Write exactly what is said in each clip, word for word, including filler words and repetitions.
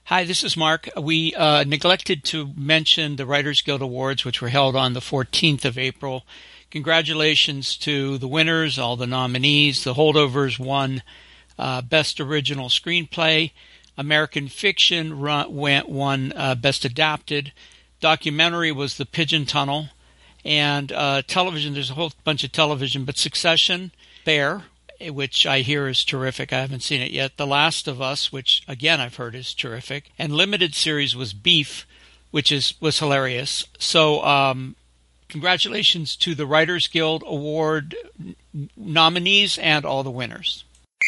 Hi, this is Mark. We uh, neglected to mention the Writers Guild Awards, which were held on the fourteenth of April. Congratulations to the winners, all the nominees. The Holdovers won uh, Best Original Screenplay. American Fiction run, went, won uh, Best Adapted. Documentary was The Pigeon Tunnel. And uh, television, there's a whole bunch of television, but Succession, Bear, which I hear is terrific. I haven't seen it yet. The Last of Us, which, again, I've heard is terrific. And limited series was Beef, which is was hilarious. So um, congratulations to the Writers Guild Award nominees and all the winners.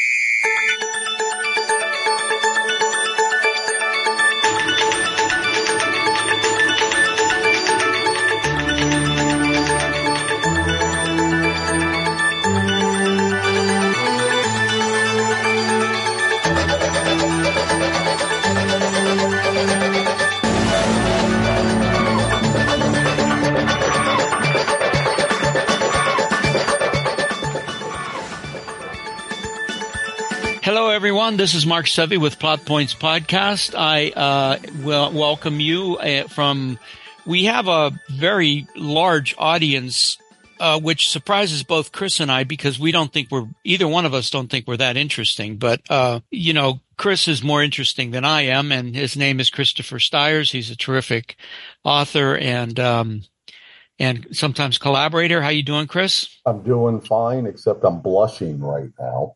Hello, everyone. This is Mark Sevy with Plot Points Podcast. I uh, will welcome you uh, from. We have a very large audience, uh, which surprises both Chris and I because we don't think we're either one of us don't think we're that interesting. But uh, you know, Chris is more interesting than I am, and his name is Christopher Stiers. He's a terrific author and um, and sometimes collaborator. How you doing, Chris? I'm doing fine, except I'm blushing right now.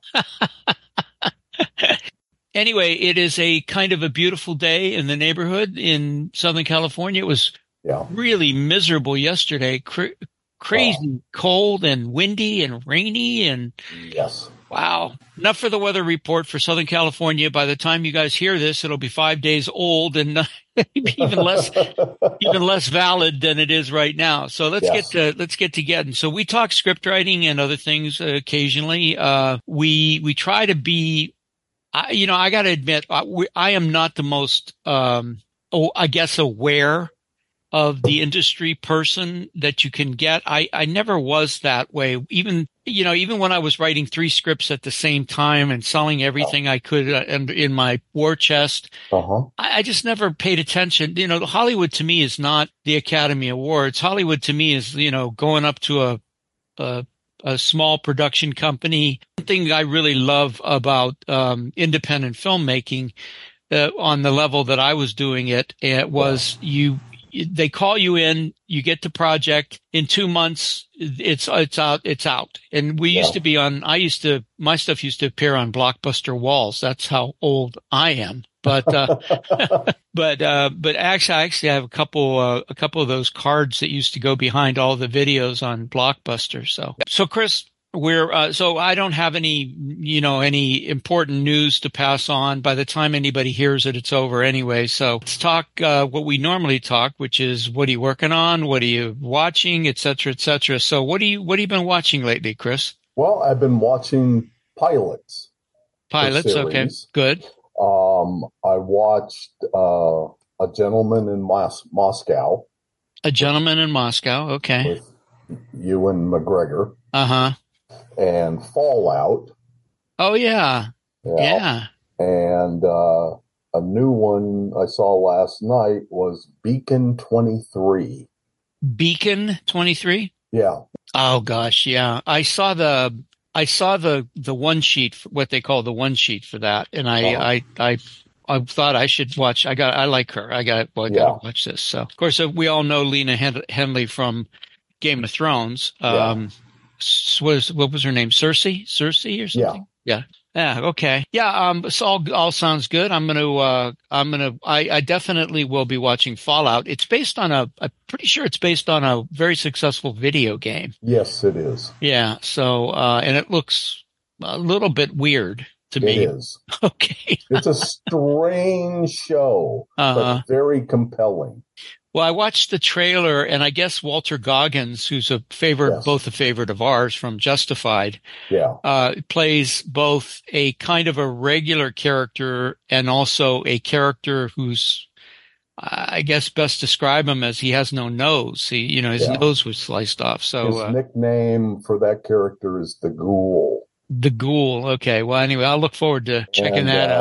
Anyway, it is a kind of a beautiful day in the neighborhood in Southern California. It was yeah. really miserable yesterday, Cra- crazy uh, cold and windy and rainy. And yes. Wow. Enough for the weather report for Southern California. By the time you guys hear this, it'll be five days old and even less, even less valid than it is right now. So let's yes. get to, let's get to getting. So we talk script writing and other things uh, occasionally. Uh, we, we try to be, I, you know, I got to admit, I, we, I am not the most, um, oh, I guess, aware of the industry person that you can get. I, I never was that way. Even, you know, even when I was writing three scripts at the same time and selling everything I could uh, in, in my war chest, uh-huh. I, I just never paid attention. You know, Hollywood to me is not the Academy Awards. Hollywood to me is, you know, going up to a, a a small production company. One thing I really love about um, independent filmmaking uh, on the level that I was doing it, it was you, they call you in, you get the project in two months. It's, it's out, it's out. And we yeah. used to be on, I used to, my stuff used to appear on Blockbuster walls. That's how old I am. But, uh, but, uh, but actually, I actually have a couple, uh, a couple of those cards that used to go behind all the videos on Blockbuster. So, so Chris, we're, uh, so I don't have any, you know, any important news to pass on. By the time anybody hears it, it's over anyway. So let's talk, uh, what we normally talk, which is what are you working on? What are you watching, et cetera, et cetera. So what do you, what have you been watching lately, Chris? Well, I've been watching Pilots. Pilots. Okay. Good. Um, I watched uh, A Gentleman in Mos- Moscow. A Gentleman in Moscow, okay. With Ewan McGregor. Uh-huh. And Fallout. Oh, yeah. Yeah. yeah. And uh, a new one I saw last night was Beacon twenty-three. Beacon twenty-three? Yeah. Oh, gosh, yeah. I saw the... I saw the, the one sheet, what they call the one sheet for that. And I, oh. I, I, I thought I should watch, I got, I like her. I got, well, I got to yeah. watch this. So of course, we all know Lena Hen- Henley from Game of Thrones. Um, yeah. what, is, what was her name? Cersei, Cersei or something? Yeah. Yeah. Yeah. Okay. Yeah. Um, it's all, all sounds good. I'm going to, uh, I'm going to, I, I definitely will be watching Fallout. It's based on a, I'm pretty sure it's based on a very successful video game. Yes, it is. Yeah. So, uh, and it looks a little bit weird to me. It is. Okay. It's a strange show, uh-huh. but very compelling. Well, I watched the trailer, and I guess Walter Goggins, who's a favorite, yes. both a favorite of ours from Justified, yeah, uh, plays both a kind of a regular character and also a character who's, I guess, best describe him as he has no nose. He, you know, his yeah. nose was sliced off. So his uh, nickname for that character is the Ghoul. The Ghoul. Okay. Well, anyway, I'll look forward to checking and, that uh, out.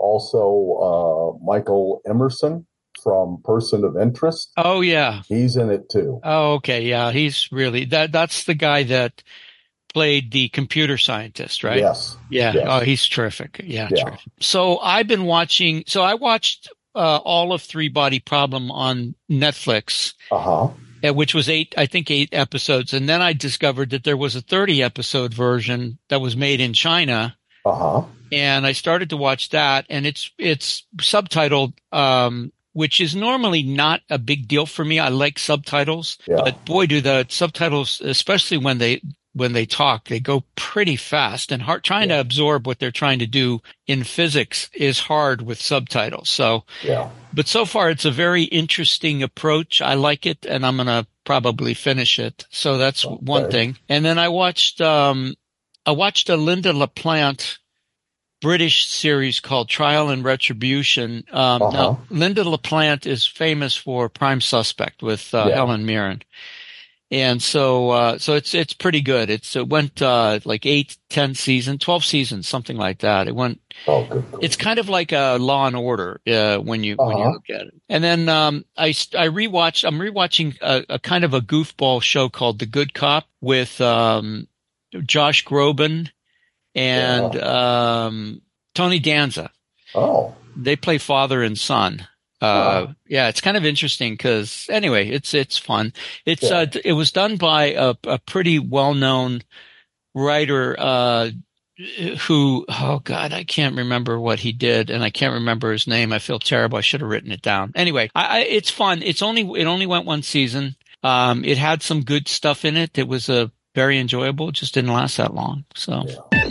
also uh, Michael Emerson from Person of Interest. Oh, yeah. He's in it too. Oh, okay. Yeah, he's really that. That's the guy that played the computer scientist, right? Yes. Yeah. Yes. Oh, he's terrific. Yeah, Yeah. terrific. So I've been watching. So I watched uh, all of Three Body Problem on Netflix, Uh-huh. uh, which was eight, I think, eight episodes, and then I discovered that there was a thirty episode version that was made in China. Uh-huh. And I started to watch that, and it's it's subtitled, um, which is normally not a big deal for me. I like subtitles, Yeah. but boy, do the subtitles, especially when they when they talk, they go pretty fast. And hard, trying Yeah. to absorb what they're trying to do in physics is hard with subtitles. So, Yeah. but so far it's a very interesting approach. I like it, and I'm gonna probably finish it. So that's Okay. one thing. And then I watched um, I watched a Linda LaPlante British series called Trial and Retribution. Um, Uh-huh. Now, Linda LaPlante is famous for Prime Suspect with uh, Yeah. Helen Mirren. And so, uh, so it's, it's pretty good. It's, it went, uh, like eight, ten seasons, twelve seasons, something like that. It went, Oh, good. good. it's kind of like a Law and Order, uh, when you, when you Uh-huh. look at it. And then, um, I, st- I rewatched, I'm rewatching a, a kind of a goofball show called The Good Cop with, um, Josh Groban and, um, Tony Danza. Oh. They play father and son. Uh, Huh. yeah, it's kind of interesting because anyway, it's, it's fun. It's, Yeah. uh, it was done by a, a pretty well-known writer, uh, who, oh God, I can't remember what he did and I can't remember his name. I feel terrible. I should have written it down. Anyway, I, I, it's fun. It's only, it only went one season. Um, it had some good stuff in it. It was, uh, very enjoyable. It just didn't last that long. So. Yeah.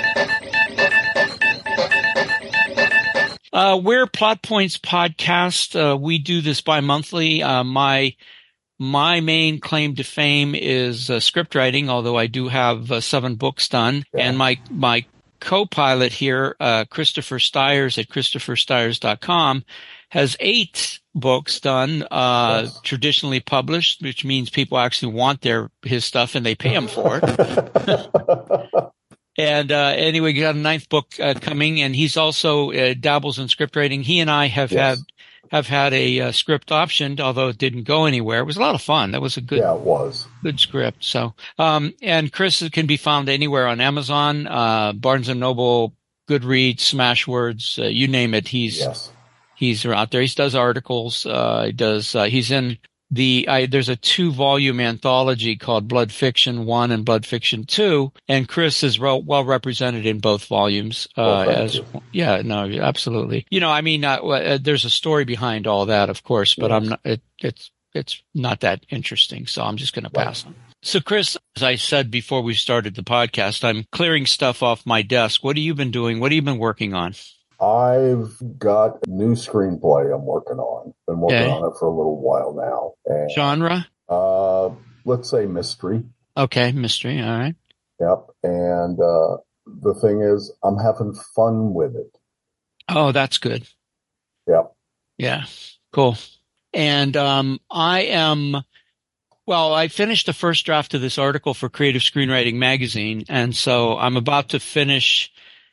Uh, we're Plot Points Podcast. Uh, we do this bi-monthly. Uh, my, my main claim to fame is uh, script writing, although I do have uh, seven books done. Yeah. And my, my co-pilot here, uh, Christopher Stiers at christopher stiers dot com has eight books done, uh, Yes. traditionally published, which means people actually want their, his stuff and they pay him for it. And uh, anyway, we got a ninth book uh, coming, and he's also uh, dabbles in script writing. He and I have Yes. had have had a uh, script optioned, although it didn't go anywhere. It was a lot of fun. That was a good Yeah, it was. good script. So, um, and Chris can be found anywhere on Amazon, uh, Barnes and Noble, Goodreads, Smashwords, uh, you name it. He's Yes. he's out there. He does articles. Uh, he does. Uh, he's in the. I, there's a two volume anthology called Blood Fiction One and Blood Fiction Two, and Chris is well, well represented in both volumes. Uh, Well, thank as you. yeah, no, absolutely. You know, I mean, uh, uh, there's a story behind all that, of course, but Yes. I'm not. It, it's it's not that interesting, so I'm just going to Right. pass on. So, Chris, as I said before we started the podcast, I'm clearing stuff off my desk. What have you been doing? What have you been working on? I've got a new screenplay I'm working on. Been working Okay. on it for a little while now. And, Genre? uh, let's say mystery. Okay, mystery. All right. Yep. And uh, the thing is, I'm having fun with it. Oh, that's good. Yep. Yeah, cool. And um, I am, well, I finished the first draft of this article for Creative Screenwriting Magazine, and so I'm about to finish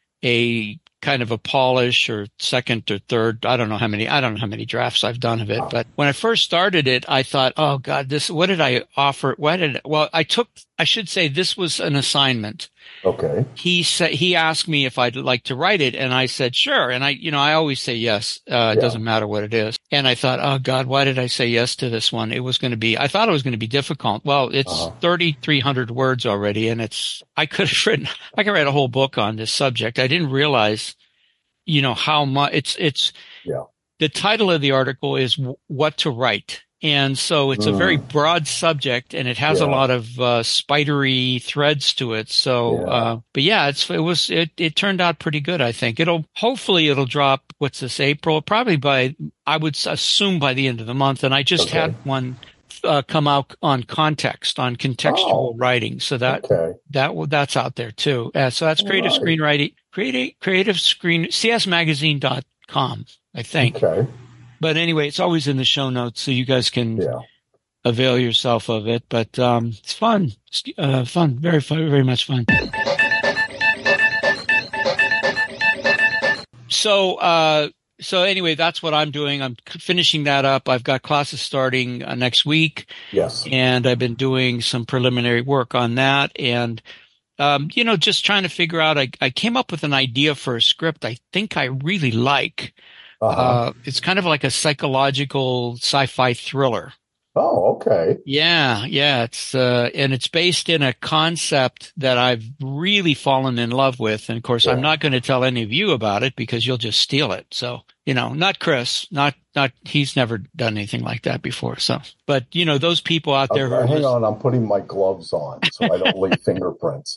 a kind of a polish or second or third. I don't know how many, I don't know how many drafts I've done of it, but when I first started it, I thought, oh God, this, what did I offer? Why did, well, I took, I should say this was an assignment. Okay. He said, he asked me if I'd like to write it, and I said, sure. And I, you know, I always say yes. Uh, it Yeah. doesn't matter what it is. And I thought, oh God, why did I say yes to this one? It was going to be, I thought it was going to be difficult. Well, it's Uh-huh. thirty-three hundred words already, and it's, I could have written, I could write a whole book on this subject. I didn't realize, you know, how much it's, it's, Yeah. the title of the article is w- What to Write. And so it's a Mm. very broad subject, and it has a Yeah. lot of uh, spidery threads to it. So, Yeah. uh, but yeah, it's, it was, it, it turned out pretty good. I think it'll, hopefully it'll drop. What's this, April? Probably by, I would s- assume by the end of the month. And I just Okay. had one uh, come out on context, on contextual Oh. writing. So that, Okay. that, w- that's out there too. Uh, so that's creative Right. screenwriting, creative, creative screen, c s magazine dot com, I think. Okay. But anyway, it's always in the show notes, so you guys can Yeah. avail yourself of it. But um, it's fun, it's, uh, fun, very fun, very much fun. So, uh, so anyway, that's what I'm doing. I'm finishing that up. I've got classes starting uh, next week. Yes. And I've been doing some preliminary work on that. And, um, you know, just trying to figure out, I, I came up with an idea for a script I think I really like. Uh-huh. Uh, it's kind of like a psychological sci-fi thriller. Oh, okay. Yeah, yeah. It's uh, and it's based in a concept that I've really fallen in love with. And of course, Yeah. I'm not going to tell any of you about it because you'll just steal it. So, you know, not Chris, not not he's never done anything like that before. So, but you know, those people out there. Uh, who are hang list- on, I'm putting my gloves on so I don't leave fingerprints.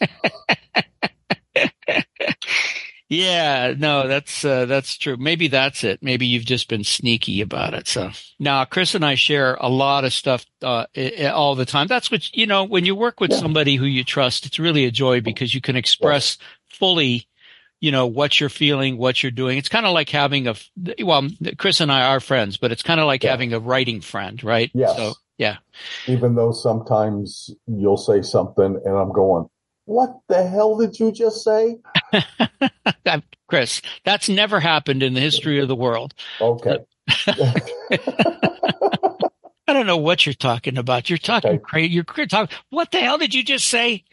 Yeah, no, that's uh, that's true. Maybe that's it. Maybe you've just been sneaky about it. So now, Chris and I share a lot of stuff uh, I- I- all the time. That's what you know. When you work with Yeah. somebody who you trust, it's really a joy because you can express fully, you know, what you're feeling, what you're doing. It's kind of like having a well, Chris and I are friends, but it's kind of like Yeah. having a writing friend, right? Yes. So yeah. Even though sometimes you'll say something and I'm going, what the hell did you just say? Chris, that's never happened in the history of the world. Okay. I don't know what you're talking about. You're talking Okay. crazy. You're cra- talking. What the hell did you just say?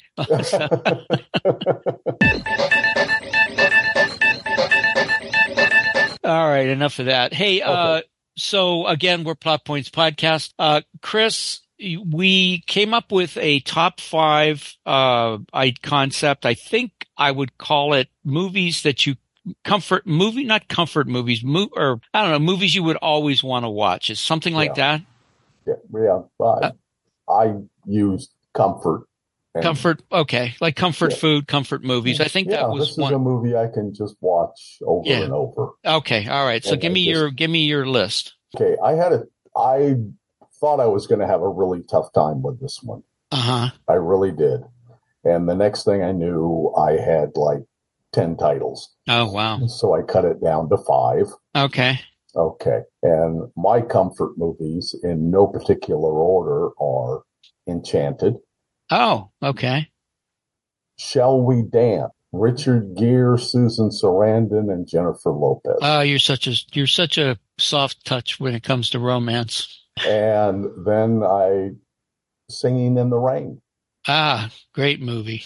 All right, enough of that. Hey, uh, Okay. so again, we're Plot Points Podcast. Uh, Chris, we came up with a top five uh, I concept. I think I would call it movies that you comfort movie, not comfort movies, mo- or I don't know, movies you would always want to watch. Is something like Yeah. that? Yeah, yeah. I, Uh, I use comfort. and- Comfort, okay, like comfort Yeah. food, comfort movies. I think yeah, that was this one. is a movie I can just watch over Yeah. and over. Okay, all right. So And give I me just- your give me your list. Okay, I had a. I thought I was going to have a really tough time with this one. Uh huh. I really did. And the next thing I knew, I had like ten titles. Oh wow. So I cut it down to five. Okay. Okay. And my comfort movies, in no particular order, are Enchanted, Oh, okay. Shall We Dance, Richard Gere, Susan Sarandon, and Jennifer Lopez. Oh, you're such a you're such a soft touch when it comes to romance. And then I Singing in the Rain. Ah, great movie.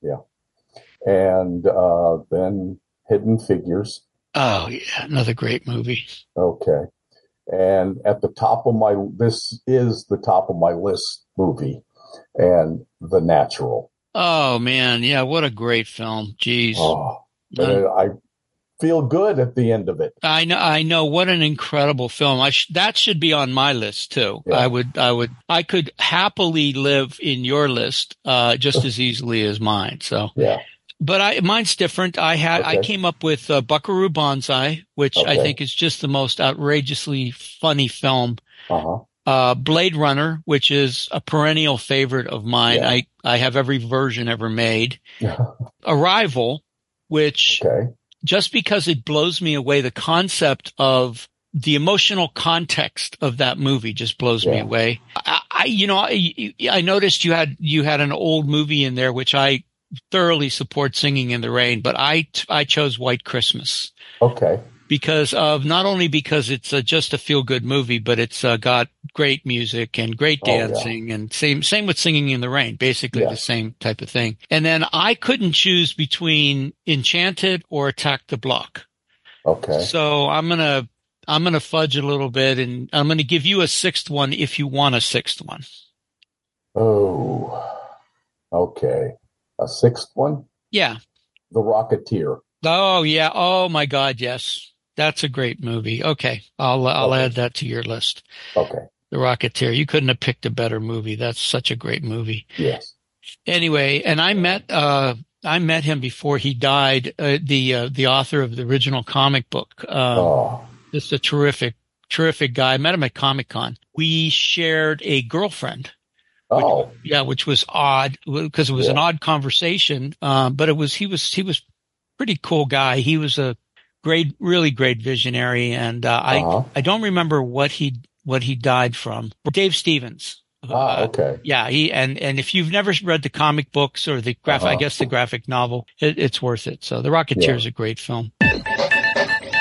And uh, then Hidden Figures. Oh yeah, another great movie. Okay. And at the top of my, this is the top of my list movie, and The Natural. Oh man, yeah, what a great film. Jeez. Oh, Uh, and I feel good at the end of it. I know, I know. What an incredible film! I sh- that should be on my list too. Yeah. I would, I would, I could happily live in your list, uh, just as easily as mine. So, Yeah. but I, mine's different. I had, I Okay. came up with uh, Buckaroo Banzai, which I Okay. think is just the most outrageously funny film. Uh-huh. Uh, Blade Runner, which is a perennial favorite of mine. Yeah. I, I have every version ever made. Arrival, which Okay. just because it blows me away, the concept of the emotional context of that movie just blows me Yeah. away. I, I you know, I, I noticed you had, you had an old movie in there, which I thoroughly support, Singing in the Rain, but I, I chose White Christmas Okay. because of, not only because it's uh, just a feel good movie, but it's uh, got great music and great Oh, yeah. dancing and same, same with Singing in the Rain, basically Yeah. the same type of thing. And then I couldn't choose between Enchanted or Attack the Block. Okay. So I'm going to, I'm going to fudge a little bit and I'm going to give you a sixth one if you want a sixth one. Oh, okay. A sixth one? Yeah. The Rocketeer. Oh yeah. Oh my God. Yes. That's a great movie. Okay. I'll, I'll Okay. add that to your list. Okay. The Rocketeer. You couldn't have picked a better movie. That's such a great movie. Yes. Anyway, and I met, uh, I met him before he died, uh, the, uh, the author of the original comic book. Um, Oh, just a terrific, terrific guy. I met him at Comic Con. We shared a girlfriend. oh, Yeah, which was odd because it was an Yeah. odd conversation. Um, but it was, he was, he was pretty cool guy. He was a great, really great visionary. And, uh, I, Uh-huh. I don't remember what he, what he died from. Dave Stevens. ah, Uh, okay. Yeah, he and and if you've never read the comic books or the graphic, I Uh-huh. guess the graphic novel, it, it's worth it. So The Rocketeer Yeah. is a great film.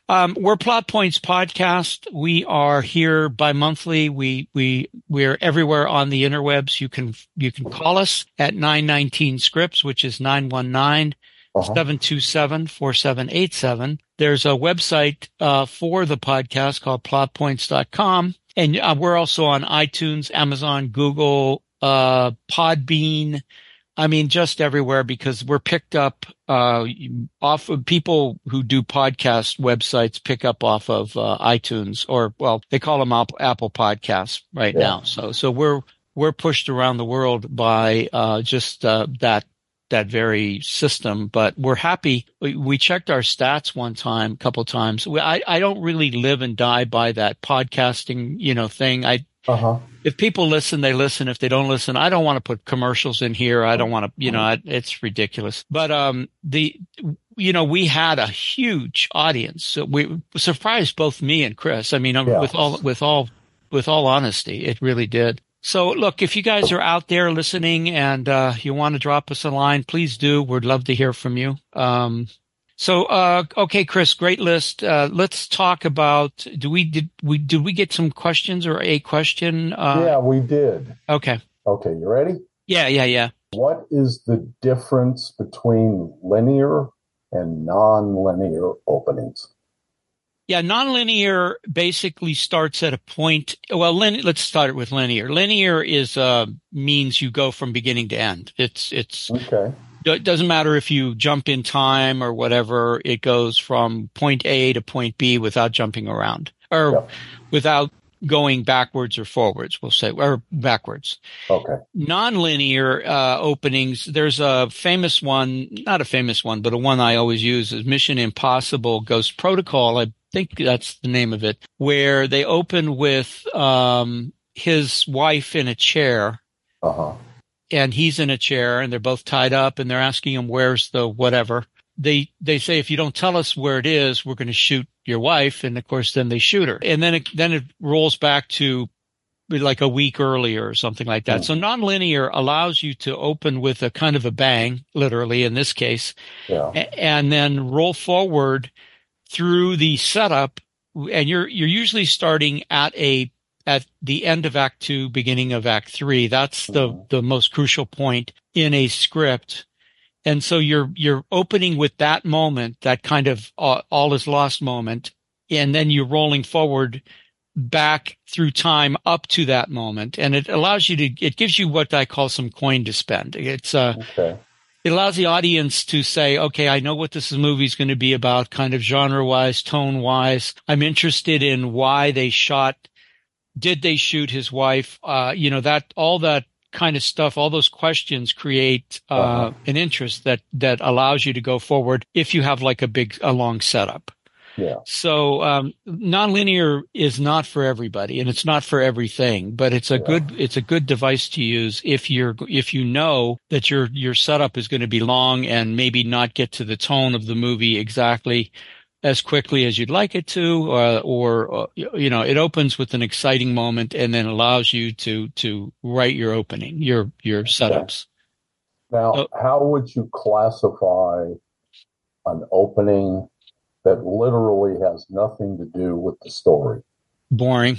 Um, we're Plot Points Podcast. We are here bi-monthly. We, we, we're everywhere on the interwebs. You can, you can call us at nine nineteen scripts, which is nine one nine, seven two seven, four seven eight seven. There's a website, uh, for the podcast called plot points dot com. And uh, we're also on iTunes, Amazon, Google, uh, Podbean. I mean, just everywhere, because we're picked up, uh, off of people who do podcast websites pick up off of, uh, iTunes, or, well, they call them Apple, Apple Podcasts right yeah. now. So, so we're, we're pushed around the world by, uh, just, uh, that, that very system, but we're happy. We, we checked our stats one time, a couple times. We, I, I don't really live and die by that podcasting, you know, thing. I, Uh-huh. If people listen, they listen. If they don't listen, I don't want to put commercials in here. I don't want to, you know, I, it's ridiculous. But, um, the, you know, we had a huge audience. So we surprised both me and Chris. I mean, yeah. with all, with all, with all honesty, it really did. So look, if you guys are out there listening and, uh, you want to drop us a line, please do. We'd love to hear from you. Um, So, uh, okay, Chris, great list. Uh, let's talk about, do we, did we, did we get some questions or a question? Uh, yeah, we did. Okay. Okay. You ready? Yeah, yeah, yeah. What is the difference between linear and non-linear openings? Yeah, nonlinear basically starts at a point. Well, lin, let's start with linear. Linear is, uh, means you go from beginning to end. It's, it's, okay. It doesn't matter if you jump in time or whatever. It goes from point A to point B without jumping around, or yep. without going backwards or forwards, we'll say, or backwards. Okay. Nonlinear uh, openings, there's a famous one, not a famous one, but a one I always use is Mission Impossible Ghost Protocol. I think that's the name of it, where they open with um, his wife in a chair. Uh-huh. And he's in a chair and they're both tied up and they're asking him, where's the whatever? They, they say, if you don't tell us where it is, we're going to shoot your wife. And of course, then they shoot her. And then it, then it rolls back to like a week earlier or something like that. Mm. So nonlinear allows you to open with a kind of a bang, literally in this case, yeah. a- and then roll forward through the setup. And you're, you're usually starting at a at the end of Act Two, beginning of Act Three. That's the, mm-hmm. the most crucial point in a script. And so you're, you're opening with that moment, that kind of uh, all is lost moment. And then you're rolling forward back through time up to that moment. And it allows you to, it gives you what I call some coin to spend. It's, uh, okay. It allows the audience to say, okay, I know what this movie is going to be about, kind of genre wise, tone wise. I'm interested in why they shot. Did they shoot his wife? Uh, you know, that, all that kind of stuff, all those questions create, uh, uh-huh. an interest that, that allows you to go forward if you have like a big, a long setup. Yeah. So, um, nonlinear is not for everybody and it's not for everything, but it's a yeah. good, it's a good device to use if you're, if you know that your, your setup is going to be long and maybe not get to the tone of the movie exactly as quickly as you'd like it to, uh, or, uh, you know, it opens with an exciting moment and then allows you to, to write your opening, your, your setups. Now, so, how would you classify an opening that literally has nothing to do with the story? Boring.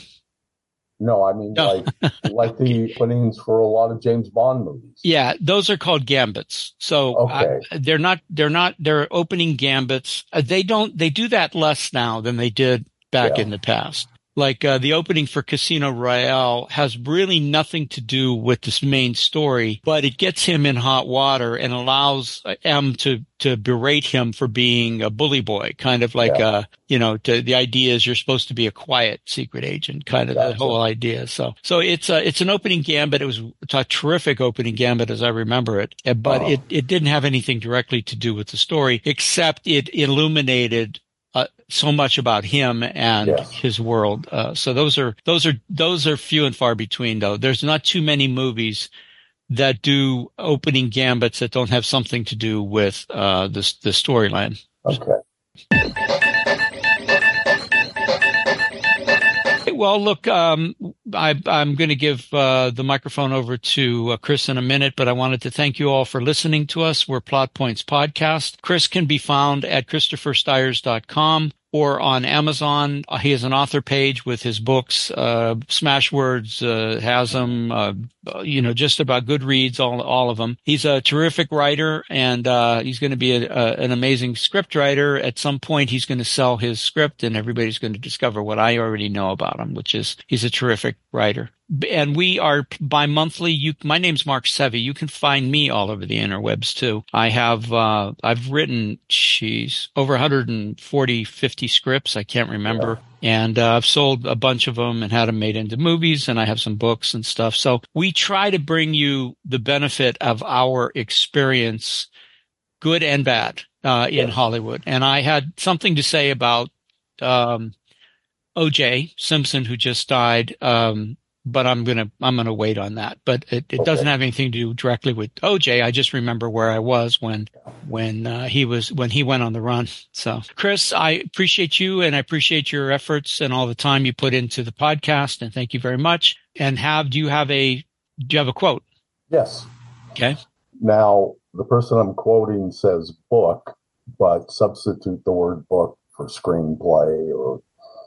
No, I mean, no. like, like the openings for a lot of James Bond movies. Yeah, those are called gambits. So okay. I, they're not, they're not, they're opening gambits. Uh, they don't, they do that less now than they did back yeah. in the past. Like, uh, the opening for Casino Royale has really nothing to do with this main story, but it gets him in hot water and allows M to, to berate him for being a bully boy, kind of like, yeah. uh, you know, to, the idea is you're supposed to be a quiet secret agent, kind of gotcha. The whole idea. So, so it's a, it's an opening gambit. It was a terrific opening gambit as I remember it, but uh-huh. it, it didn't have anything directly to do with the story, except it illuminated Uh, so much about him and yes. his world. Uh, so those are, those are, those are few and far between though. There's not too many movies that do opening gambits that don't have something to do with, uh, the, the storyline. Okay. Well, look, um, I, I'm going to give uh, the microphone over to uh, Chris in a minute, but I wanted to thank you all for listening to us. We're Plot Points Podcast. Chris can be found at christopher stiers dot com. or on Amazon. He has an author page with his books. Uh, Smashwords uh, has them, uh, you know, just about Goodreads, all all of them. He's a terrific writer, and uh, he's going to be a, a, an amazing script writer. At some point, he's going to sell his script, and everybody's going to discover what I already know about him, which is he's a terrific writer. And we are bi-monthly. You, my name's Mark Sevi. You can find me all over the interwebs too. I have, uh, I've written, geez, over one hundred forty, fifty scripts. I can't remember. And, uh, I've sold a bunch of them and had them made into movies, and I have some books and stuff. So we try to bring you the benefit of our experience, good and bad, uh, in Hollywood. And I had something to say about, um, O J Simpson, who just died. Um, But I'm gonna I'm gonna wait on that. But it, it okay. doesn't have anything to do directly with O J. I just remember where I was when when uh, he was when he went on the run. So, Chris, I appreciate you, and I appreciate your efforts and all the time you put into the podcast. And thank you very much. And have do you have a do you have a quote? Yes. Okay. Now the person I'm quoting says book, but substitute the word book for screenplay or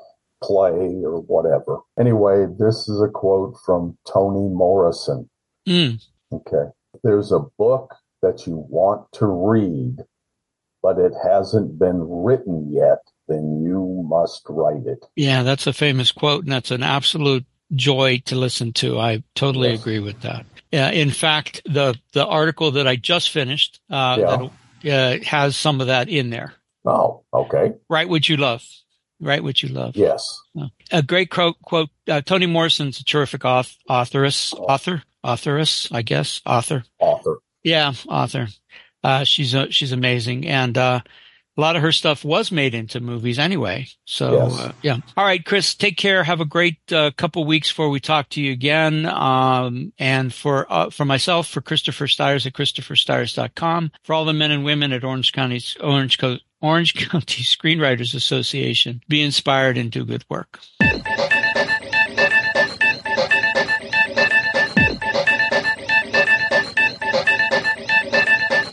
play or whatever. Anyway, this is a quote from Toni Morrison. Mm. Okay. There's a book that you want to read, but it hasn't been written yet, then you must write it. Yeah, that's a famous quote, and that's an absolute joy to listen to. I totally yes. agree with that. Yeah, in fact, the, the article that I just finished uh, yeah. that, uh, has some of that in there. Oh, okay. Write what you love. Write what you love. Yes. A great quote. quote uh, Toni Morrison's a terrific author, authoress, author, authoress, I guess, author. Author. Yeah, author. Uh, she's a, she's amazing, and uh, a lot of her stuff was made into movies anyway. So yes. uh, yeah. All right, Chris. Take care. Have a great uh, couple weeks before we talk to you again. Um, and for uh, for myself, for Christopher Stires at christopher stires dot com, for all the men and women at Orange County's Orange Coast. Orange County Screenwriters Association. Be inspired and do good work.